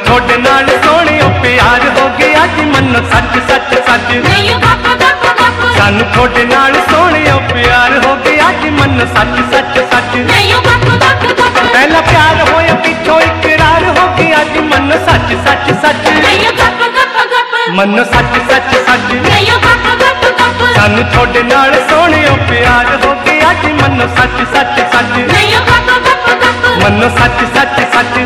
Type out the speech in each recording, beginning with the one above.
थोड़े नाल सोने प्यार हो गया जी मनो सच सच सच। सानू थोड़े नाल सोने प्यार हो गया जी मनो सच सच सच। पहला प्यार होया पिछों इकरार हो गया जी मनो सच सच सच। मनो सच सच सच। सानू थोड़े नाल सोने प्यार हो गया जी मनो सच सच सच। मनो सच सच सच।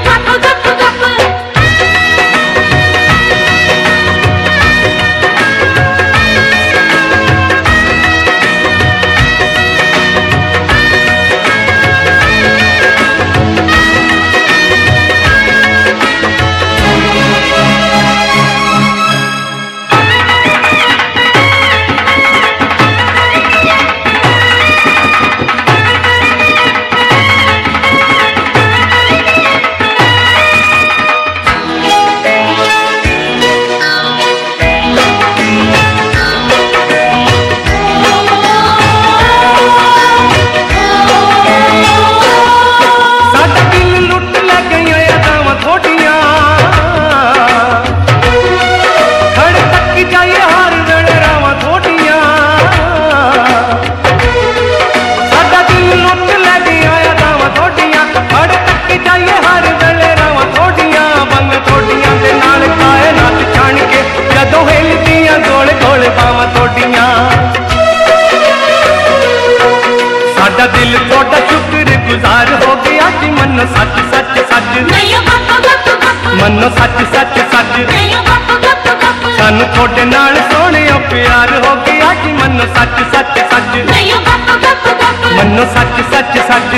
साडा दिल थोड़ा शुक्र गुजार हो गया जी मनो सच सच सच। मनो सच सच सच। सानू थोड़े नाल सोने प्यार हो गया जी मनो सच सच सच। मनो सच सच सच।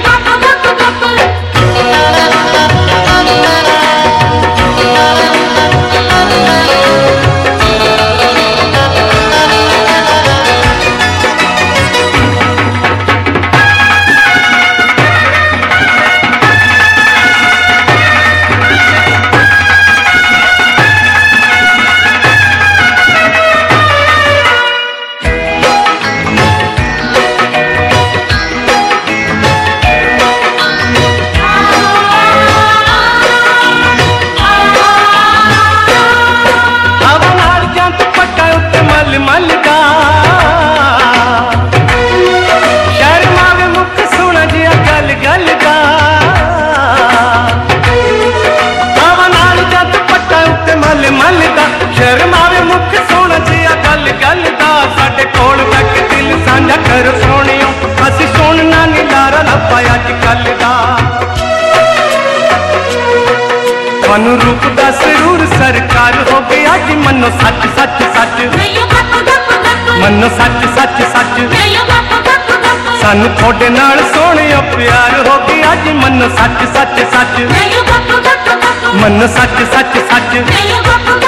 शर्मावे मुख सोना जिया गल गल दा साडे कोल तक दिल साझा करो सोनियो असी सुनना नी लारा लपा अज कल दा। मनु रूप दा सरूर सरकार हो गया जी मनो सच सच सच। मनो सच सच सच। सानू थोड़े नाल सोने प्यार हो गया जी मनो सच सच सच। मनो सच सच सच।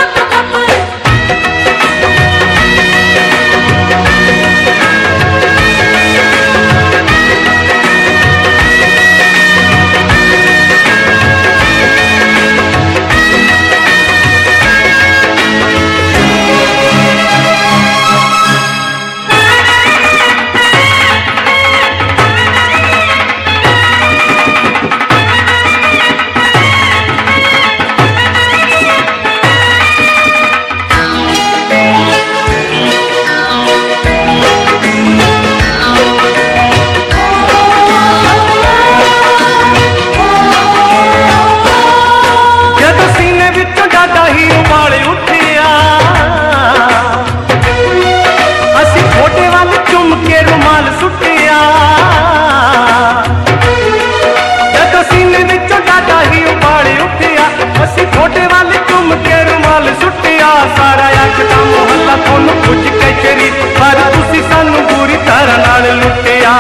सारा अखदा मोहल्ला थोनू कुछ के शरीफ पर तुसी सानू बुरी तरह नाल लुटिया।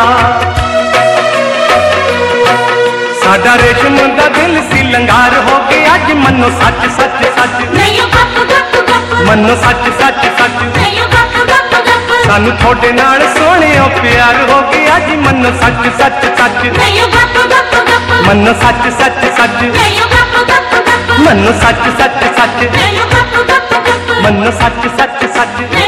साडा रेशम दा दिल सी लंगार हो गया जी मनो सच सच सच। मनो सच सच सच। सानू थोड़े नाल सोने प्यार हो गया जी मनो सच सच सच। मनो सच सच सच। मनो सच सच सच। मनो सच सच सच।